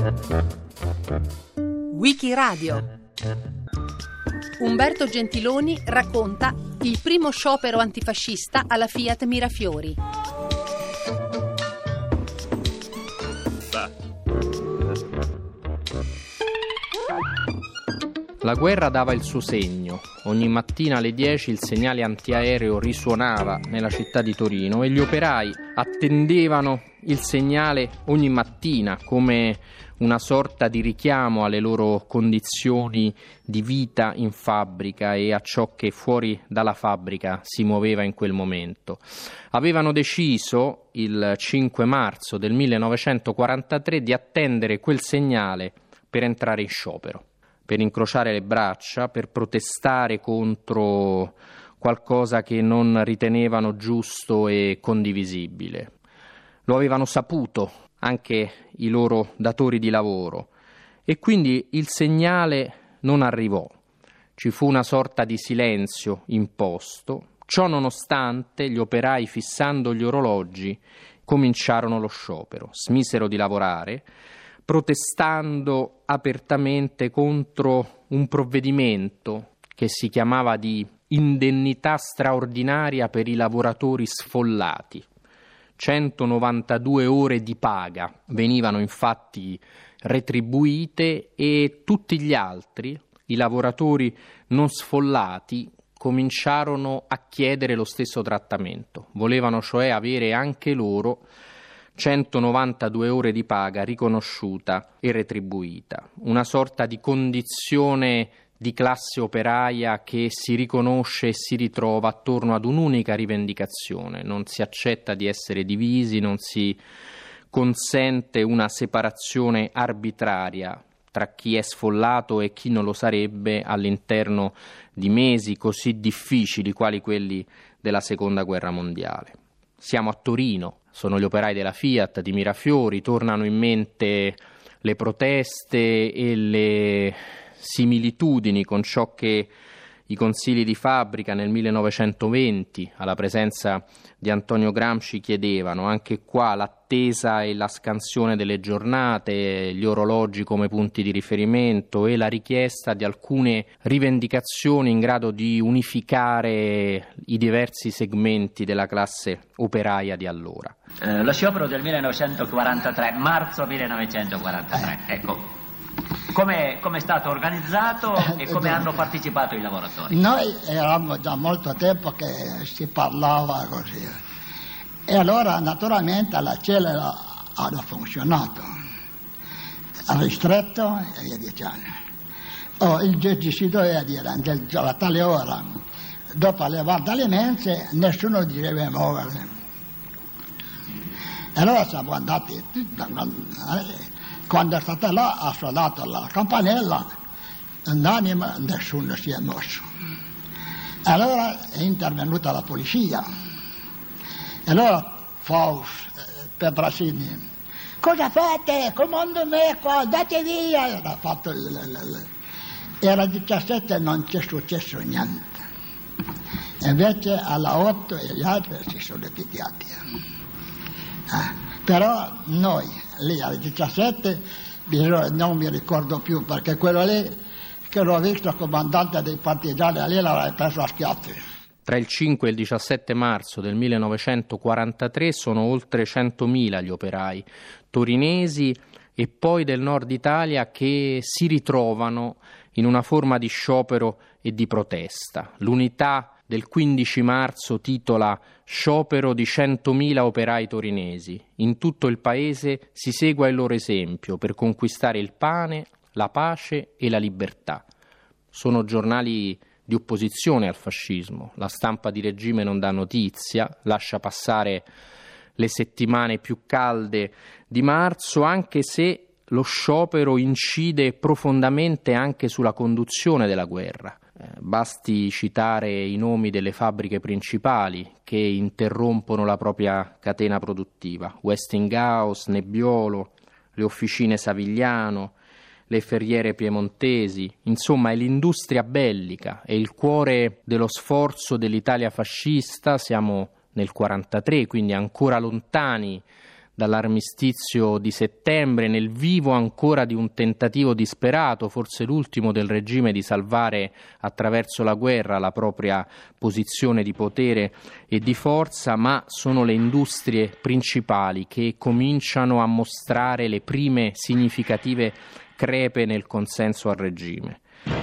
Wikiradio. Umberto Gentiloni racconta il primo sciopero antifascista alla Fiat Mirafiori. La guerra dava il suo segno. Ogni mattina alle 10 il segnale antiaereo risuonava nella città di Torino e gli operai attendevano il segnale ogni mattina come una sorta di richiamo alle loro condizioni di vita in fabbrica e a ciò che fuori dalla fabbrica si muoveva in quel momento. Avevano deciso il 5 marzo del 1943 di attendere quel segnale per entrare in sciopero, per incrociare le braccia, per protestare contro qualcosa che non ritenevano giusto e condivisibile. Lo avevano saputo anche i loro datori di lavoro e quindi il segnale non arrivò. Ci fu una sorta di silenzio imposto. Ciò nonostante, gli operai, fissando gli orologi, cominciarono lo sciopero, smisero di lavorare, protestando apertamente contro un provvedimento che si chiamava di indennità straordinaria per i lavoratori sfollati. 192 ore di paga venivano infatti retribuite e tutti gli altri, i lavoratori non sfollati, cominciarono a chiedere lo stesso trattamento. Volevano cioè avere anche loro 192 ore di paga riconosciuta e retribuita, una sorta di condizione di classe operaia che si riconosce e si ritrova attorno ad un'unica rivendicazione. Non si accetta di essere divisi, non si consente una separazione arbitraria tra chi è sfollato e chi non lo sarebbe all'interno di mesi così difficili quali quelli della Seconda Guerra Mondiale. Siamo a Torino, sono gli operai della Fiat di Mirafiori, tornano in mente le proteste e le similitudini con ciò che i consigli di fabbrica nel 1920 alla presenza di Antonio Gramsci chiedevano. Anche qua l'attesa e la scansione delle giornate, gli orologi come punti di riferimento e la richiesta di alcune rivendicazioni in grado di unificare i diversi segmenti della classe operaia di allora. Lo sciopero del 1943, marzo 1943, ecco. Come è stato organizzato e come hanno partecipato i lavoratori? Noi eravamo già molto tempo che si parlava così e allora naturalmente la cellula hanno funzionato, ristretto e via dicendo. Il giudice si doveva dire a tale ora, dopo levare dalle mense, nessuno doveva muovere. E allora siamo andati quando è stata là, ha suonato la campanella, unanime, nessuno si è mosso. Allora è intervenuta la polizia. E allora Faust, Pedrasini, cosa fate? Comando me qua, andate via! Era fatto era 17 e non c'è successo niente. Invece alla 8 e gli altri si sono picchiati. Però noi lì alle 17 non mi ricordo più, perché quello lì che l'ho visto comandante dei partigiani lì l'aveva preso a schiaffi. Tra il 5 e il 17 marzo del 1943 sono oltre 100.000 gli operai torinesi e poi del nord Italia che si ritrovano in una forma di sciopero e di protesta. L'unità del 15 marzo titola «Sciopero di 100.000 operai torinesi. In tutto il paese si segua il loro esempio per conquistare il pane, la pace e la libertà». Sono giornali di opposizione al fascismo. La stampa di regime non dà notizia, lascia passare le settimane più calde di marzo, anche se lo sciopero incide profondamente anche sulla conduzione della guerra. Basti citare i nomi delle fabbriche principali che interrompono la propria catena produttiva: Westinghouse, Nebbiolo, le officine Savigliano, le ferriere piemontesi. Insomma, è l'industria bellica, è il cuore dello sforzo dell'Italia fascista. Siamo nel 43, quindi ancora lontani dall'armistizio di settembre, nel vivo ancora di un tentativo disperato, forse l'ultimo del regime, di salvare attraverso la guerra la propria posizione di potere e di forza, ma sono le industrie principali che cominciano a mostrare le prime significative crepe nel consenso al regime.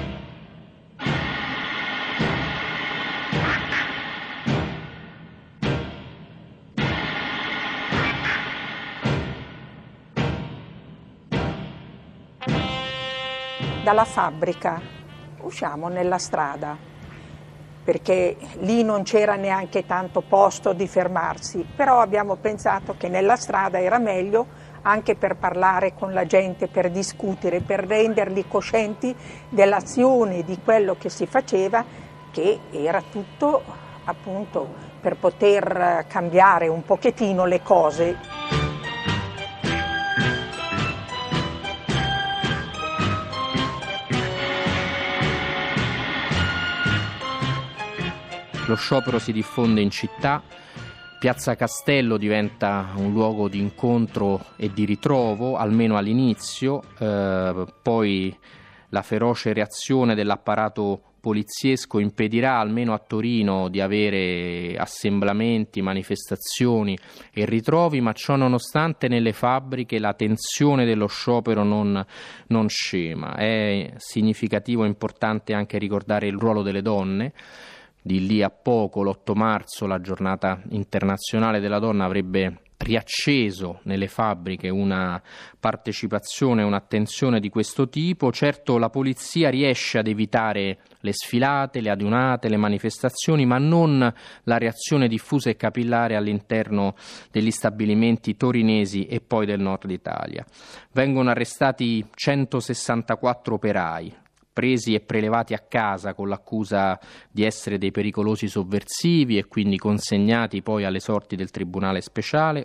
Dalla fabbrica usciamo nella strada, perché lì non c'era neanche tanto posto di fermarsi, però abbiamo pensato che nella strada era meglio anche per parlare con la gente, per discutere, per renderli coscienti dell'azione, di quello che si faceva, che era tutto appunto per poter cambiare un pochettino le cose. Lo sciopero si diffonde in città, Piazza Castello diventa un luogo di incontro e di ritrovo, almeno all'inizio, poi la feroce reazione dell'apparato poliziesco impedirà almeno a Torino di avere assemblamenti, manifestazioni e ritrovi, ma ciò nonostante nelle fabbriche la tensione dello sciopero non scema. È significativo e importante anche ricordare il ruolo delle donne. Di lì a poco, l'8 marzo, la giornata internazionale della donna avrebbe riacceso nelle fabbriche una partecipazione e un'attenzione di questo tipo. Certo, la polizia riesce ad evitare le sfilate, le adunate, le manifestazioni, ma non la reazione diffusa e capillare all'interno degli stabilimenti torinesi e poi del nord Italia. Vengono arrestati 164 operai, presi e prelevati a casa con l'accusa di essere dei pericolosi sovversivi e quindi consegnati poi alle sorti del Tribunale Speciale.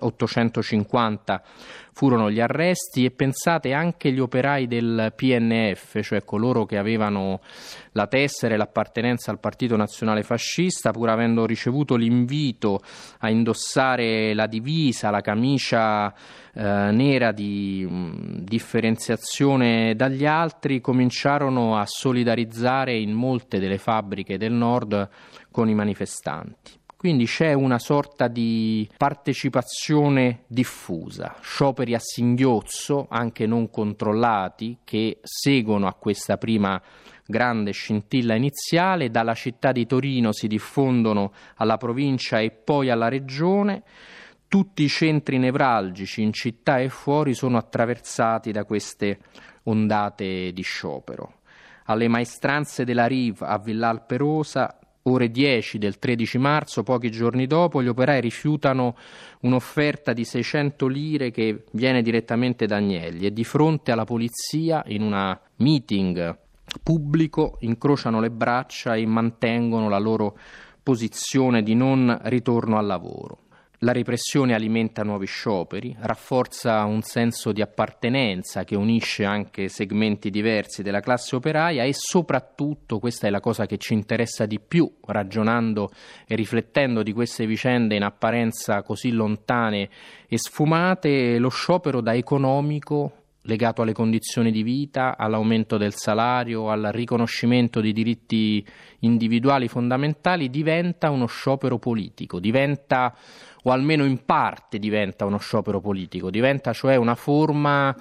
850 furono gli arresti e pensate anche gli operai del PNF, cioè coloro che avevano la tessera e l'appartenenza al Partito Nazionale Fascista, pur avendo ricevuto l'invito a indossare la divisa, la camicia nera di differenziazione dagli altri, cominciarono a solidarizzare in molte delle fabbriche del nord con i manifestanti. Quindi c'è una sorta di partecipazione diffusa, scioperi a singhiozzo, anche non controllati, che seguono a questa prima grande scintilla iniziale. Dalla città di Torino si diffondono alla provincia e poi alla regione. Tutti i centri nevralgici in città e fuori sono attraversati da queste ondate di sciopero. Alle maestranze della RIV a Villalperosa, ore 10 del 13 marzo, pochi giorni dopo, gli operai rifiutano un'offerta di 600 lire che viene direttamente da Agnelli e di fronte alla polizia, in una meeting pubblico, incrociano le braccia e mantengono la loro posizione di non ritorno al lavoro. La repressione alimenta nuovi scioperi, rafforza un senso di appartenenza che unisce anche segmenti diversi della classe operaia e soprattutto, questa è la cosa che ci interessa di più, ragionando e riflettendo di queste vicende in apparenza così lontane e sfumate, lo sciopero da economico legato alle condizioni di vita, all'aumento del salario, al riconoscimento di diritti individuali fondamentali, diventa uno sciopero politico, diventa, o almeno in parte diventa uno sciopero politico, diventa cioè una forma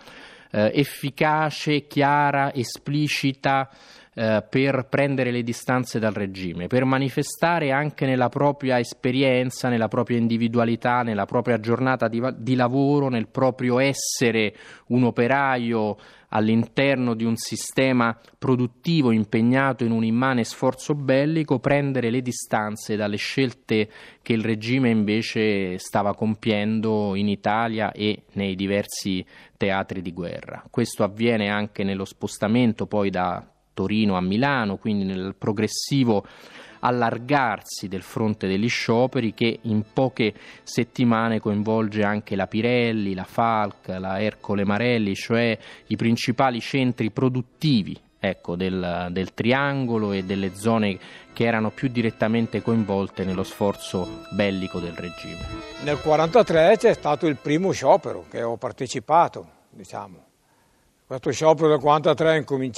efficace, chiara, esplicita per prendere le distanze dal regime, per manifestare anche nella propria esperienza, nella propria individualità, nella propria giornata di lavoro, nel proprio essere un operaio all'interno di un sistema produttivo impegnato in un immane sforzo bellico, prendere le distanze dalle scelte che il regime invece stava compiendo in Italia e nei diversi teatri di guerra. Questo avviene anche nello spostamento poi da Torino a Milano, quindi nel progressivo allargarsi del fronte degli scioperi che in poche settimane coinvolge anche la Pirelli, la Falck, la Ercole Marelli, cioè i principali centri produttivi ecco, del triangolo e delle zone che erano più direttamente coinvolte nello sforzo bellico del regime. Nel 1943 c'è stato il primo sciopero che ho partecipato, diciamo. Questo sciopero del 1943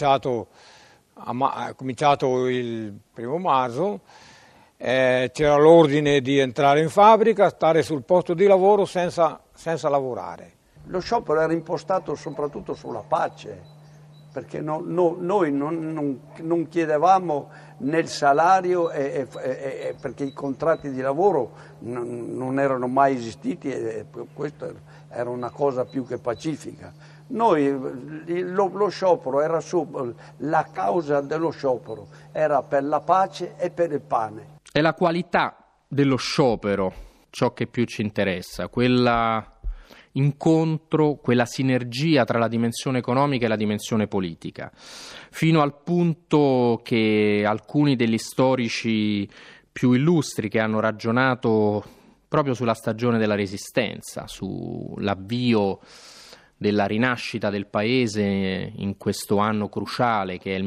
è cominciato il 1 marzo, c'era l'ordine di entrare in fabbrica, stare sul posto di lavoro senza lavorare. Lo sciopero era impostato soprattutto sulla pace, perché noi non chiedevamo nel salario perché i contratti di lavoro non erano mai esistiti e questa era una cosa più che pacifica. Lo sciopero era la causa dello sciopero era per la pace e per il pane. È la qualità dello sciopero ciò che più ci interessa, quella incontro, quella sinergia tra la dimensione economica e la dimensione politica, fino al punto che alcuni degli storici più illustri che hanno ragionato proprio sulla stagione della Resistenza, sull'avvio della rinascita del paese in questo anno cruciale che è il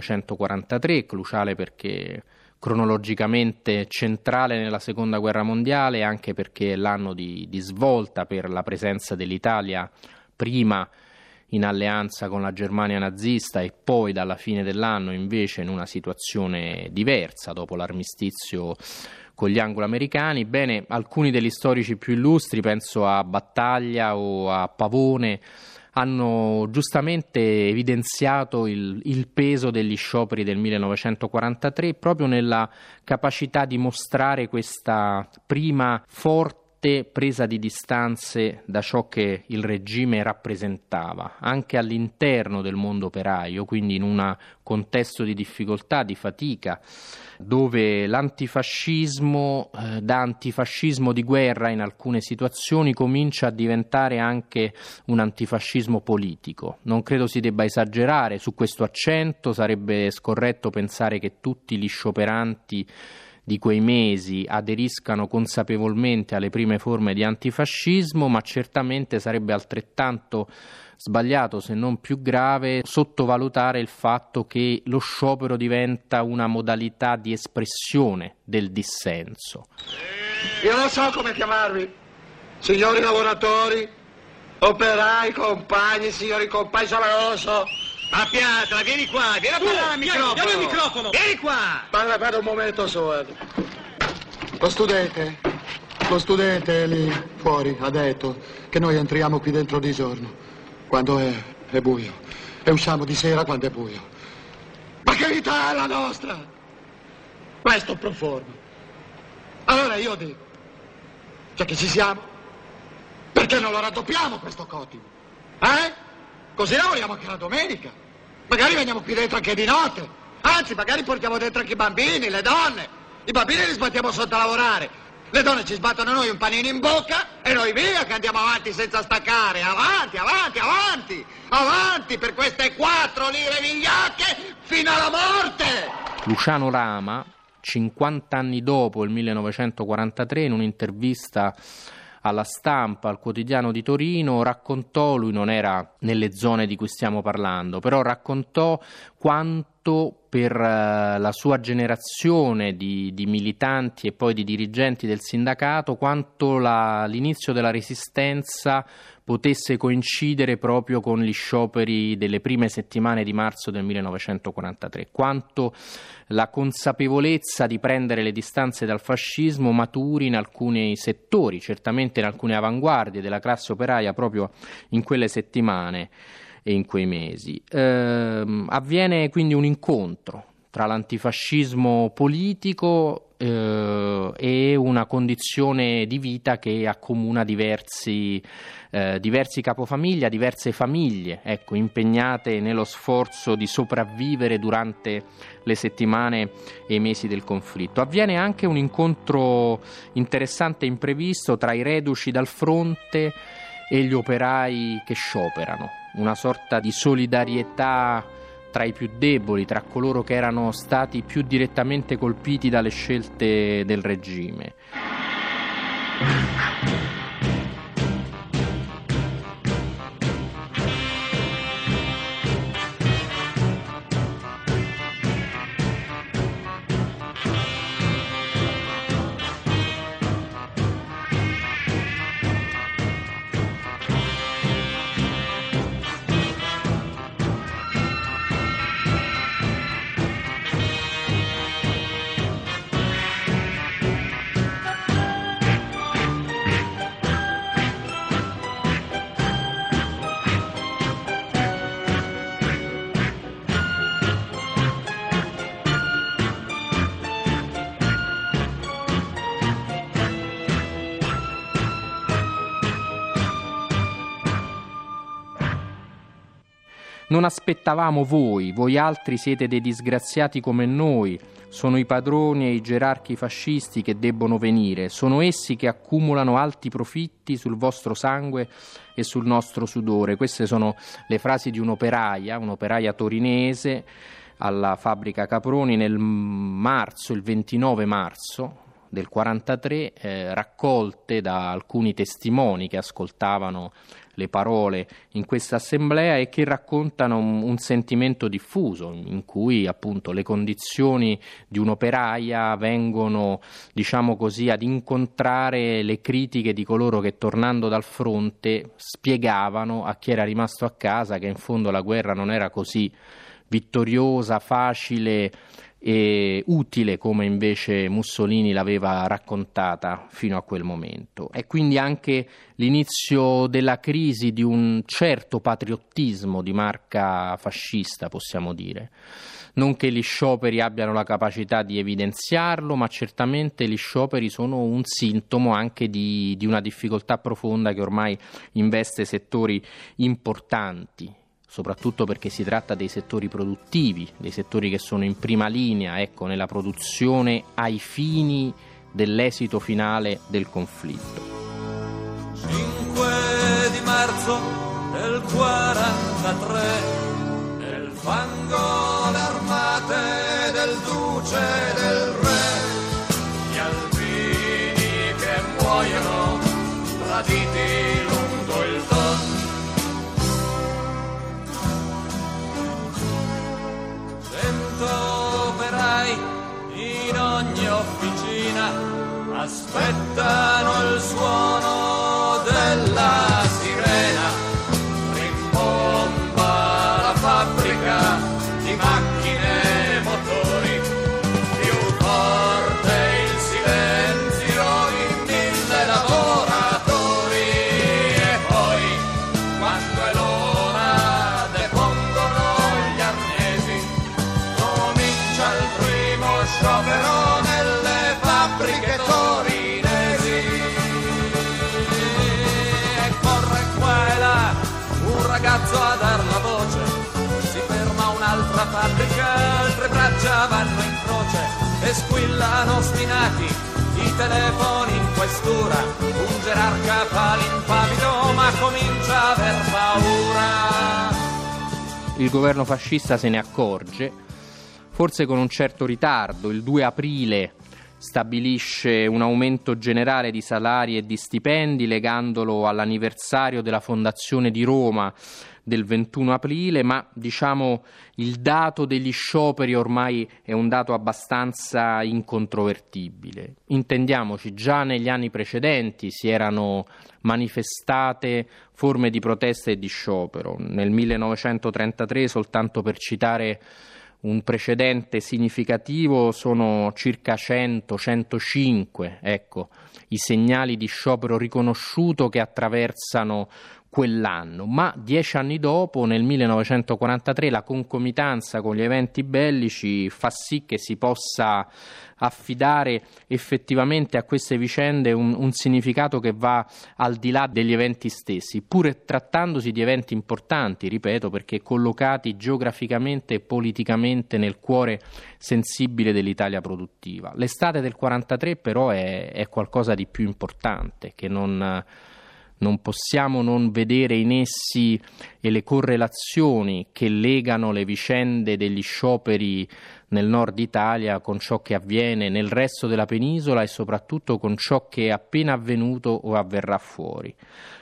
1943, cruciale perché cronologicamente centrale nella Seconda Guerra Mondiale, anche perché è l'anno di svolta per la presenza dell'Italia, prima in alleanza con la Germania nazista e poi dalla fine dell'anno invece in una situazione diversa dopo l'armistizio con gli anglo-americani. Bene, alcuni degli storici più illustri, penso a Battaglia o a Pavone, hanno giustamente evidenziato il peso degli scioperi del 1943 proprio nella capacità di mostrare questa prima forte presa di distanze da ciò che il regime rappresentava, anche all'interno del mondo operaio, quindi in un contesto di difficoltà, di fatica, dove l'antifascismo, da antifascismo di guerra in alcune situazioni, comincia a diventare anche un antifascismo politico. Non credo si debba esagerare su questo accento, sarebbe scorretto pensare che tutti gli scioperanti di quei mesi aderiscano consapevolmente alle prime forme di antifascismo, ma certamente sarebbe altrettanto sbagliato, se non più grave, sottovalutare il fatto che lo sciopero diventa una modalità di espressione del dissenso. Io non so come chiamarvi, signori lavoratori, operai, compagni, signori compagni, sono lo so. A Piatra, vieni qua, vieni a parlare al microfono. Chiama il microfono. Vieni qua. Parla un momento solo. Lo studente lì fuori ha detto che noi entriamo qui dentro di giorno, quando è buio, e usciamo di sera quando è buio. Ma che vita è la nostra? Questo pro forma. Allora io dico, cioè che ci siamo, perché non lo raddoppiamo questo cotimo? Così lavoriamo anche la domenica. Magari veniamo qui dentro anche di notte. Anzi, magari portiamo dentro anche i bambini, le donne. I bambini li sbattiamo sotto a lavorare. Le donne ci sbattono noi un panino in bocca e noi via che andiamo avanti senza staccare. Avanti, avanti, avanti. Avanti per queste 4 lire vigliacche fino alla morte. Luciano Lama, 50 anni dopo il 1943, in un'intervista alla Stampa, al quotidiano di Torino, raccontò, lui non era nelle zone di cui stiamo parlando, però raccontò quanto per la sua generazione di militanti e poi di dirigenti del sindacato, quanto l'inizio della Resistenza potesse coincidere proprio con gli scioperi delle prime settimane di marzo del 1943, quanto la consapevolezza di prendere le distanze dal fascismo maturi in alcuni settori, certamente in alcune avanguardie della classe operaia proprio in quelle settimane e in quei mesi. Avviene quindi un incontro tra l'antifascismo politico e una condizione di vita che accomuna diversi capofamiglia, diverse famiglie, impegnate nello sforzo di sopravvivere durante le settimane e i mesi del conflitto. Avviene anche un incontro interessante e imprevisto tra i reduci dal fronte e gli operai che scioperano, una sorta di solidarietà tra i più deboli, tra coloro che erano stati più direttamente colpiti dalle scelte del regime. Non aspettavamo voi altri siete dei disgraziati come noi, sono i padroni e i gerarchi fascisti che debbono venire, sono essi che accumulano alti profitti sul vostro sangue e sul nostro sudore. Queste sono le frasi di un'operaia torinese alla fabbrica Caproni il 29 marzo del 43, raccolte da alcuni testimoni che ascoltavano le parole in questa assemblea e che raccontano un sentimento diffuso in cui appunto le condizioni di un'operaia vengono, diciamo così, ad incontrare le critiche di coloro che tornando dal fronte spiegavano a chi era rimasto a casa che in fondo la guerra non era così vittoriosa, facile e utile come invece Mussolini l'aveva raccontata fino a quel momento. È quindi anche l'inizio della crisi di un certo patriottismo di marca fascista, possiamo dire. Non che gli scioperi abbiano la capacità di evidenziarlo, ma certamente gli scioperi sono un sintomo anche di una difficoltà profonda che ormai investe settori importanti, soprattutto perché si tratta dei settori produttivi, dei settori che sono in prima linea, nella produzione ai fini dell'esito finale del conflitto. 5 di marzo del 43, nel fango le armate del duce e del re, gli alpini che muoiono traditi lungo il Don. 100 operai in ogni officina aspettano il suono della sirena, rimbomba la fabbrica di macchine e motori, più forte il silenzio in 1000 lavoratori, e poi quando è l'ora depongono gli arnesi, comincia il primo sciopero nelle fabbriche torinesi, e corre qua e là un ragazzo a dar la voce, si ferma un'altra fabbrica, altre braccia vanno in croce e squillano ostinati i telefoni in questura, un gerarca fa l'impavido ma comincia a aver paura. Il governo fascista se ne accorge, forse con un certo ritardo. Il 2 aprile stabilisce un aumento generale di salari e di stipendi legandolo all'anniversario della fondazione di Roma del 21 aprile, ma diciamo il dato degli scioperi ormai è un dato abbastanza incontrovertibile. Intendiamoci, già negli anni precedenti si erano manifestate forme di protesta e di sciopero. Nel 1933, soltanto per citare un precedente significativo, sono circa 100-105, i segnali di sciopero riconosciuto che attraversano quell'anno, ma 10 anni dopo, nel 1943, la concomitanza con gli eventi bellici fa sì che si possa affidare effettivamente a queste vicende un significato che va al di là degli eventi stessi, pur trattandosi di eventi importanti, ripeto, perché collocati geograficamente e politicamente nel cuore sensibile dell'Italia produttiva. L'estate del 43 però è qualcosa di più importante, che non possiamo non vedere in essi e le correlazioni che legano le vicende degli scioperi nel nord Italia con ciò che avviene nel resto della penisola e soprattutto con ciò che è appena avvenuto o avverrà fuori.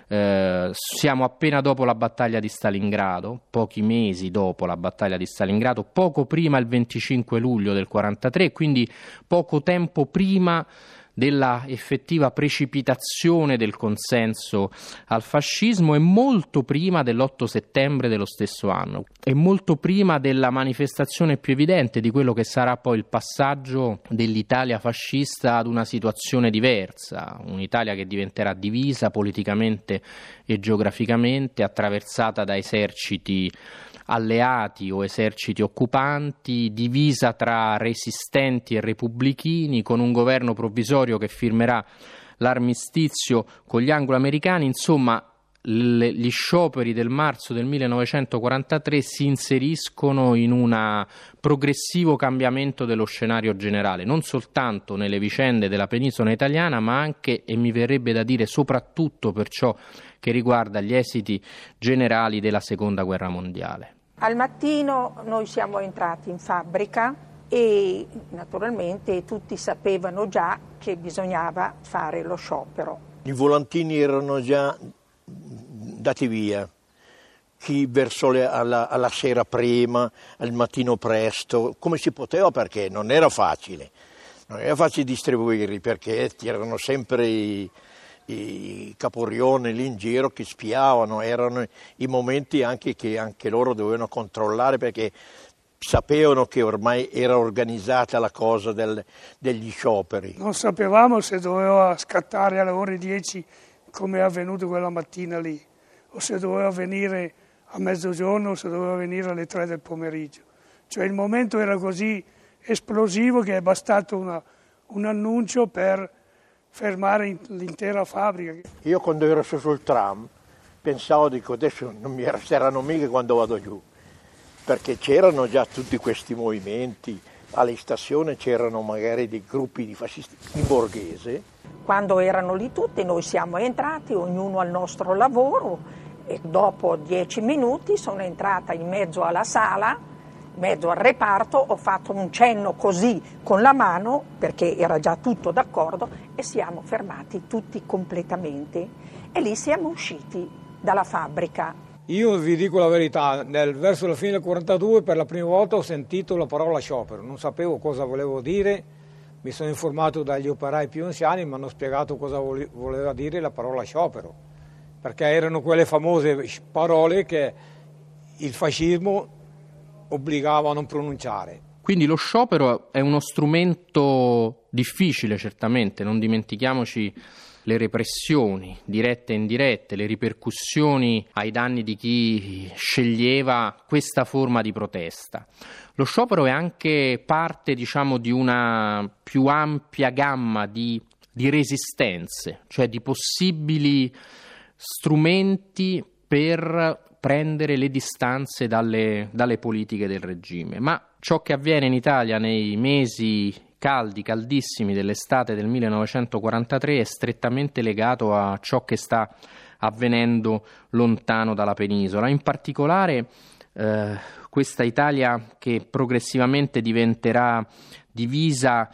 Siamo appena dopo la battaglia di Stalingrado, pochi mesi dopo la battaglia di Stalingrado, poco prima il 25 luglio del 43, quindi poco tempo prima della effettiva precipitazione del consenso al fascismo e molto prima dell'8 settembre dello stesso anno e molto prima della manifestazione più evidente di quello che sarà poi il passaggio dell'Italia fascista ad una situazione diversa, un'Italia che diventerà divisa politicamente e geograficamente, attraversata da eserciti alleati o eserciti occupanti, divisa tra resistenti e repubblichini, con un governo provvisorio che firmerà l'armistizio con gli anglo-americani. Insomma, gli scioperi del marzo del 1943 si inseriscono in un progressivo cambiamento dello scenario generale, non soltanto nelle vicende della penisola italiana, ma anche, e mi verrebbe da dire soprattutto per ciò che riguarda gli esiti generali della Seconda Guerra Mondiale. Al mattino noi siamo entrati in fabbrica e naturalmente tutti sapevano già che bisognava fare lo sciopero. I volantini erano già dati via, chi verso alla sera prima, al mattino presto, come si poteva, perché non era facile distribuirli, perché c'erano sempre i caporioni lì in giro che spiavano, erano i momenti anche che anche loro dovevano controllare, perché sapevano che ormai era organizzata la cosa degli scioperi. Non sapevamo se doveva scattare alle ore 10 come è avvenuto quella mattina lì, o se doveva avvenire a mezzogiorno o se doveva venire alle 3 del pomeriggio. Cioè il momento era così esplosivo che è bastato un annuncio per fermare l'intera fabbrica. Io quando ero su sul tram pensavo, dico, adesso non mi resteranno mica quando vado giù, perché c'erano già tutti questi movimenti, alle stazioni c'erano magari dei gruppi di fascisti in borghese. Quando erano lì tutti noi siamo entrati, ognuno al nostro lavoro, e dopo 10 minuti sono entrata in mezzo alla sala, in mezzo al reparto, ho fatto un cenno così con la mano perché era già tutto d'accordo e siamo fermati tutti completamente e lì siamo usciti dalla fabbrica. Io vi dico la verità, verso la fine del 42 per la prima volta ho sentito la parola sciopero, non sapevo cosa volevo dire, mi sono informato dagli operai più anziani, mi hanno spiegato cosa voleva dire la parola sciopero, perché erano quelle famose parole che il fascismo obbligava a non pronunciare. Quindi lo sciopero è uno strumento difficile, certamente, non dimentichiamoci le repressioni dirette e indirette, le ripercussioni ai danni di chi sceglieva questa forma di protesta. Lo sciopero è anche parte, di una più ampia gamma di resistenze, cioè di possibili strumenti per prendere le distanze dalle politiche del regime. Ma ciò che avviene in Italia nei mesi caldissimi dell'estate del 1943 è strettamente legato a ciò che sta avvenendo lontano dalla penisola. In particolare questa Italia che progressivamente diventerà divisa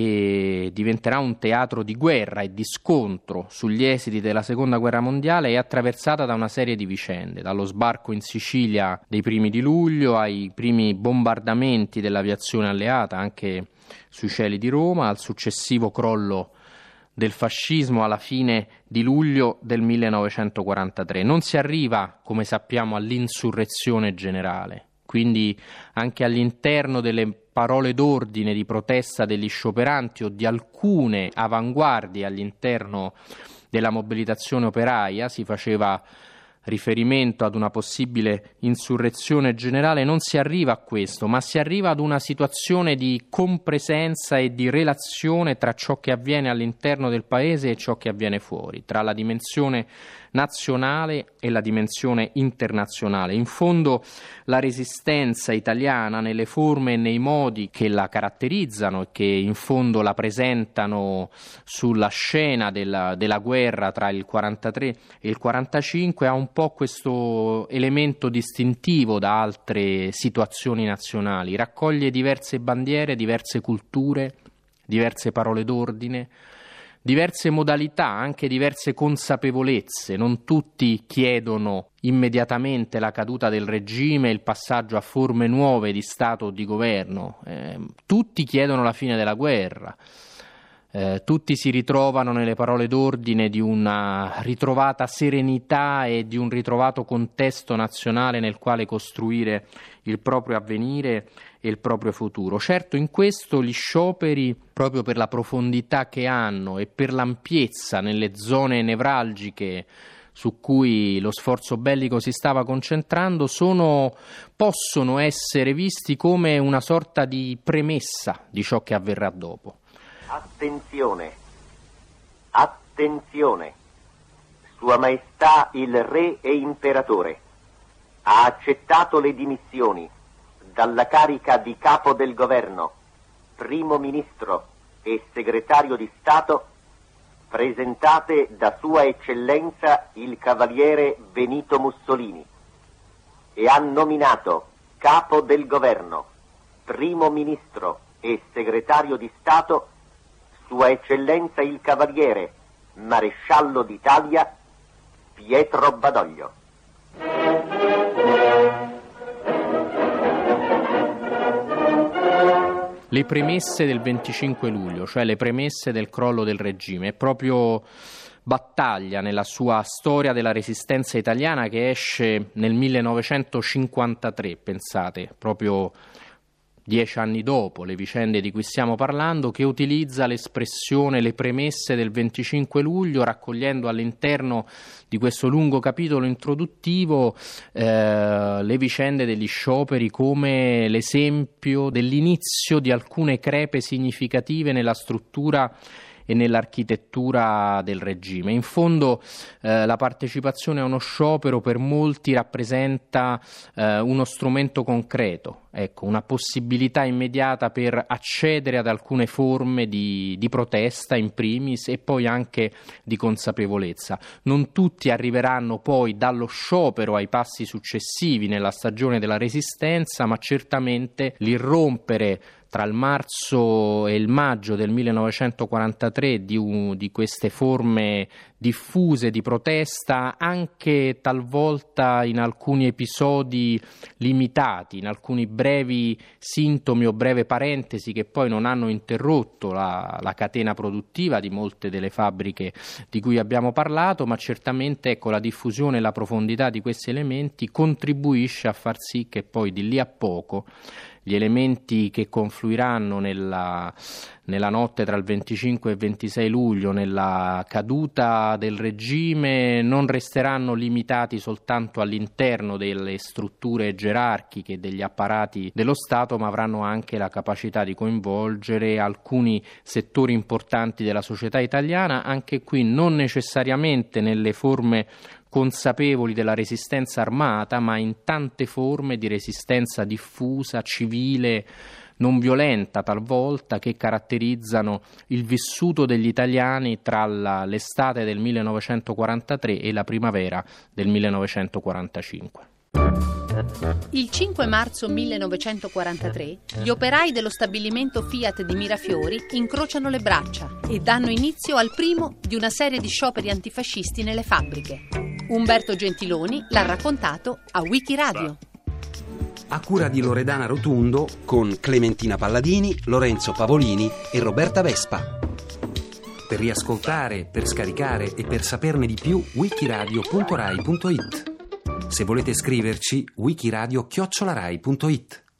e diventerà un teatro di guerra e di scontro sugli esiti della Seconda Guerra Mondiale è attraversata da una serie di vicende, dallo sbarco in Sicilia dei primi di luglio ai primi bombardamenti dell'aviazione alleata anche sui cieli di Roma, al successivo crollo del fascismo alla fine di luglio del 1943. Non si arriva, come sappiamo, all'insurrezione generale, quindi anche all'interno delle parole d'ordine di protesta degli scioperanti o di alcune avanguardie all'interno della mobilitazione operaia si faceva riferimento ad una possibile insurrezione generale. Non si arriva a questo, ma si arriva ad una situazione di compresenza e di relazione tra ciò che avviene all'interno del paese e ciò che avviene fuori, tra la dimensione nazionale e la dimensione internazionale. In fondo la resistenza italiana, nelle forme e nei modi che la caratterizzano e che in fondo la presentano sulla scena della guerra tra il 43 e il 45, ha un po' questo elemento distintivo da altre situazioni nazionali, raccoglie diverse bandiere, diverse culture, diverse parole d'ordine, diverse modalità, anche diverse consapevolezze. Non tutti chiedono immediatamente la caduta del regime e il passaggio a forme nuove di Stato o di governo. Tutti chiedono la fine della guerra. Tutti si ritrovano nelle parole d'ordine di una ritrovata serenità e di un ritrovato contesto nazionale nel quale costruire il proprio avvenire e il proprio futuro. Certo, in questo gli scioperi, proprio per la profondità che hanno e per l'ampiezza nelle zone nevralgiche su cui lo sforzo bellico si stava concentrando, possono essere visti come una sorta di premessa di ciò che avverrà dopo. Attenzione, attenzione. Sua Maestà il Re e Imperatore ha accettato le dimissioni dalla carica di Capo del Governo, Primo Ministro e Segretario di Stato, presentate da Sua Eccellenza il Cavaliere Benito Mussolini, e ha nominato Capo del Governo, Primo Ministro e Segretario di Stato Sua Eccellenza il Cavaliere Maresciallo d'Italia Pietro Badoglio. Le premesse del 25 luglio, cioè le premesse del crollo del regime, è proprio Battaglia nella sua storia della resistenza italiana, che esce nel 1953, pensate, proprio 10 anni dopo le vicende di cui stiamo parlando, che utilizza l'espressione le premesse del 25 luglio, raccogliendo all'interno di questo lungo capitolo introduttivo le vicende degli scioperi come l'esempio dell'inizio di alcune crepe significative nella struttura e nell'architettura del regime. In fondo la partecipazione a uno sciopero per molti rappresenta uno strumento concreto, ecco, una possibilità immediata per accedere ad alcune forme di protesta in primis e poi anche di consapevolezza. Non tutti arriveranno poi dallo sciopero ai passi successivi nella stagione della resistenza, ma certamente l'irrompere tra il marzo e il maggio del 1943 di queste forme diffuse di protesta, anche talvolta in alcuni episodi limitati, in alcuni brevi sintomi o breve parentesi che poi non hanno interrotto la catena produttiva di molte delle fabbriche di cui abbiamo parlato, ma certamente, ecco, la diffusione e la profondità di questi elementi contribuisce a far sì che poi di lì a poco gli elementi che confluiranno nella notte tra il 25 e il 26 luglio, nella caduta del regime, non resteranno limitati soltanto all'interno delle strutture gerarchiche degli apparati dello Stato, ma avranno anche la capacità di coinvolgere alcuni settori importanti della società italiana, anche qui non necessariamente nelle forme consapevoli della resistenza armata, ma in tante forme di resistenza diffusa, civile, non violenta talvolta, che caratterizzano il vissuto degli italiani tra l'estate del 1943 e la primavera del 1945. Il 5 marzo 1943 gli operai dello stabilimento Fiat di Mirafiori incrociano le braccia e danno inizio al primo di una serie di scioperi antifascisti nelle fabbriche. Umberto Gentiloni l'ha raccontato a Wikiradio. A cura di Loredana Rotundo, con Clementina Palladini, Lorenzo Pavolini e Roberta Vespa. Per riascoltare, per scaricare e per saperne di più, wikiradio.rai.it. Se volete scriverci, wikiradio@rai.it.